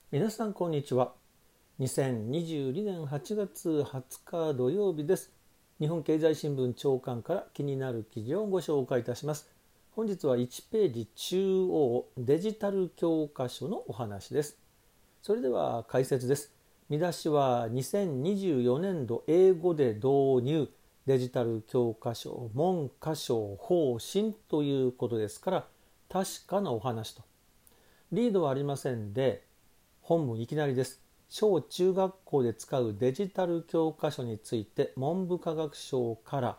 皆さんこんにちは。2022年8月20日土曜日です。日本経済新聞朝刊から気になる記事をご紹介いたします。本日は1ページ中央デジタル教科書のお話です。それでは解説です。見出しは2024年度英語で導入デジタル教科書文科省方針ということですから、確かなお話と。リードはありませんで、本文いきなりです。小中学校で使うデジタル教科書について文部科学省から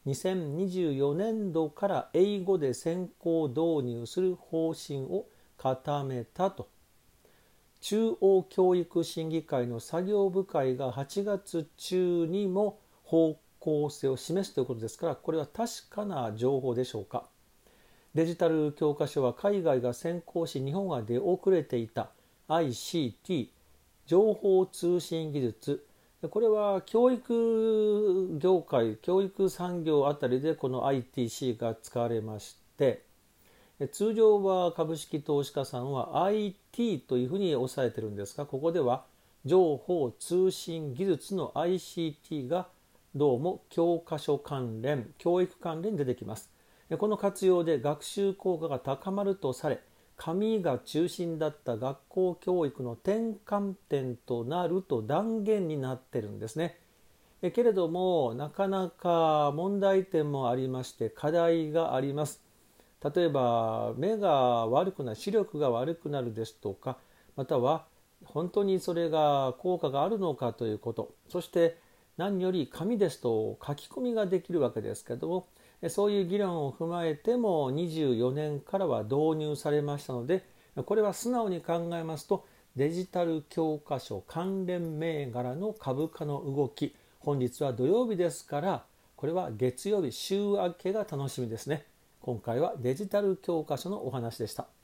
2024年度から英語で先行導入する方針を固めたと。中央教育審議会の作業部会が8月中にも方向性を示すということですから、これは確かな情報でしょうか。デジタル教科書は海外が先行し日本は出遅れていたICT 情報通信技術、これは教育業界教育産業あたりでこの ITC が使われまして、通常は株式投資家さんは IT というふうに押さえてるんですが、ここでは情報通信技術の ICT がどうも教科書関連教育関連に出てきます。この活用で学習効果が高まるとされ、紙が中心だった学校教育の転換点となると断言になっているんですね。けれどもなかなか問題点もありまして課題があります。例えば目が悪くなる視力が悪くなるですとか、または本当にそれが効果があるのかということ、そして何より紙ですと書き込みができるわけですけども、そういう議論を踏まえても24年からは導入されましたので、これは素直に考えますとデジタル教科書関連銘柄の株価の動き、本日は土曜日ですから、これは月曜日週明けが楽しみですね。今回はデジタル教科書のお話でした。